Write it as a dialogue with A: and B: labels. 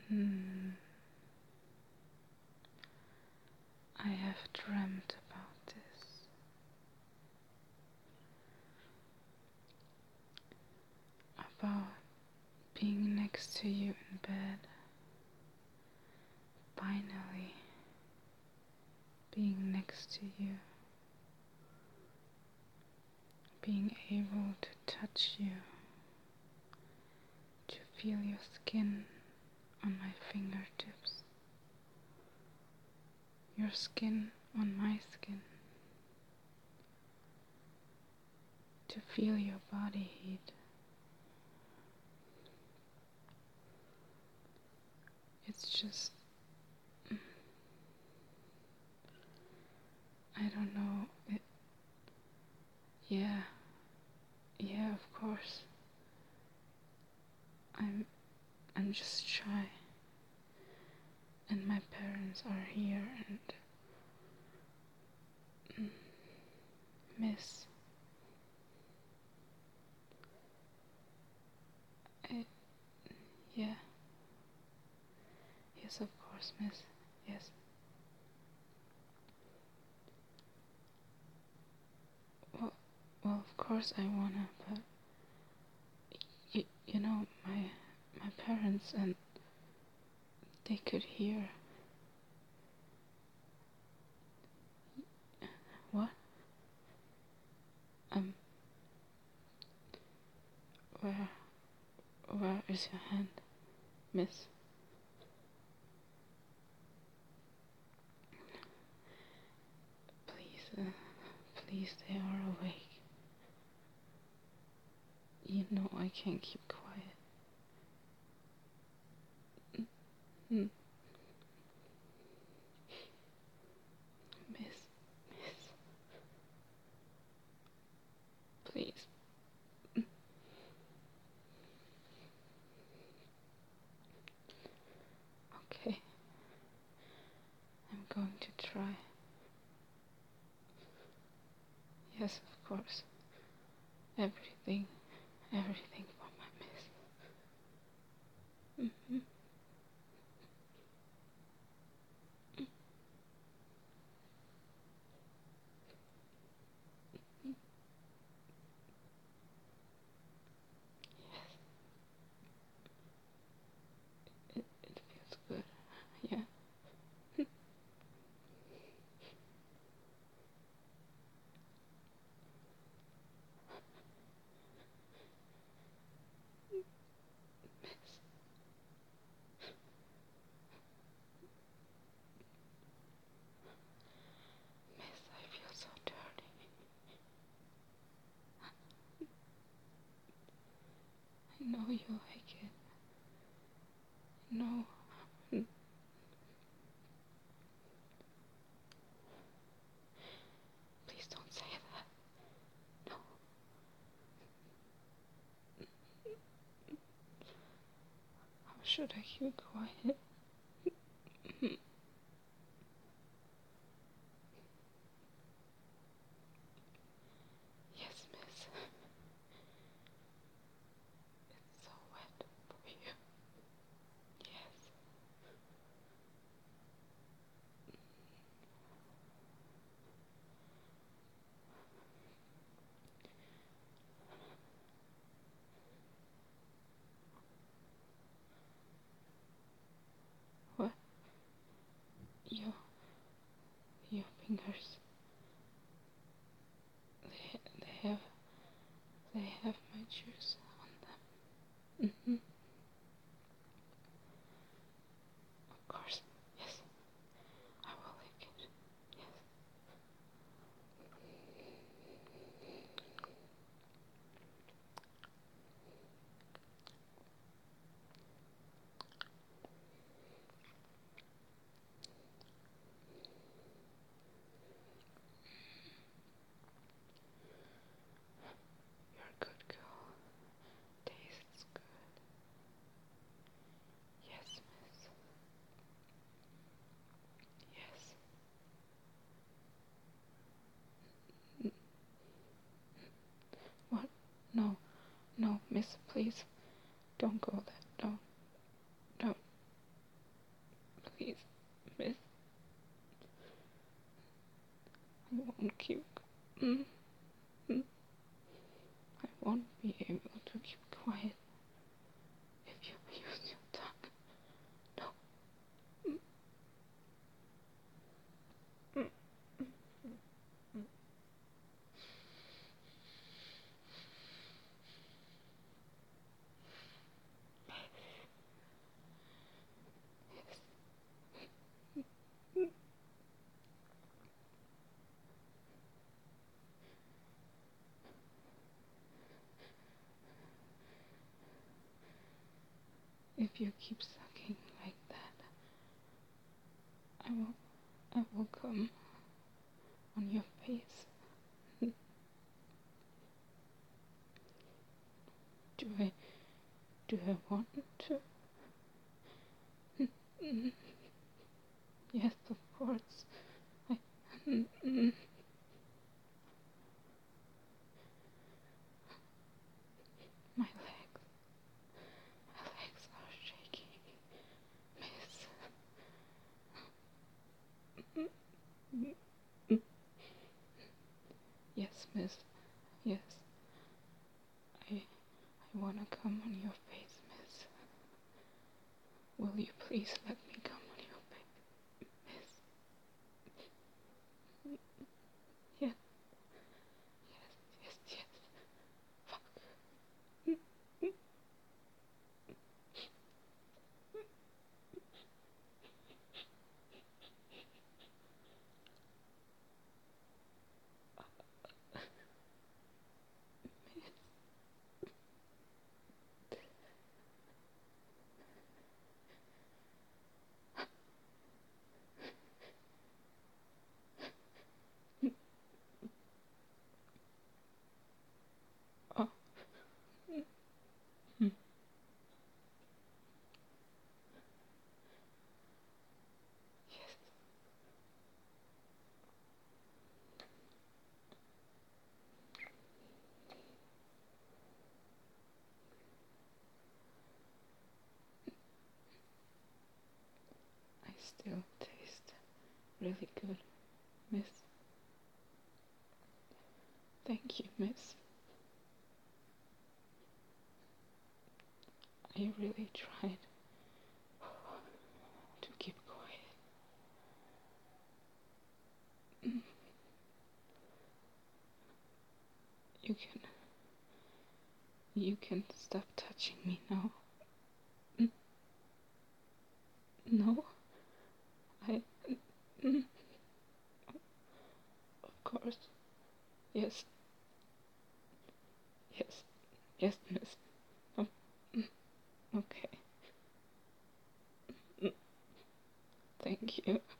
A: Hmm. I have dreamt about this. About being next to you in bed. Finally being next to you. Being able to touch you. To feel your skin on my fingertips. Your skin on my skin. To feel your body heat. It's just, I don't know, yeah, of course. I'm just shy. And my parents are here and miss. I, yeah. Yes, of course, miss. Yes. Well, of course I wanna, but you know, my parents, and they could hear. What? Where is your hand, miss? Please, they are awake. You know I can't keep quiet. Mm. Miss, please. Okay. I'm going to try. Yes, of course. Everything for my miss. Mm-hmm. It feels good. Yeah. Miss, I feel so dirty. I know you like it. No. Please don't say that. No. How should I keep quiet? Yes, miss. It's so wet for you. Yes. What? Your fingers. They have my juice on them. Mm-hmm. Of course. Yes. I will lick it. Yes. You're a good girl. Tastes good. Yes, miss. Yes. What? No, miss, please. Don't go there. Don't. I won't be able to keep quiet if you use your tongue. No. If you keep sucking like that, I will come on your face. Do I want to? Yes, of course. I, my legs are shaking, miss. Yes, miss. Yes. I wanna come on your face, miss. Will you please let me come on your face, miss? Yes. Yes. Fuck. Oh. Yes. I still taste really good, miss. Thank you, miss. I really tried to keep quiet. You can stop touching me now. No, I, of course. Yes, yes, miss. Oh, okay. Thank you.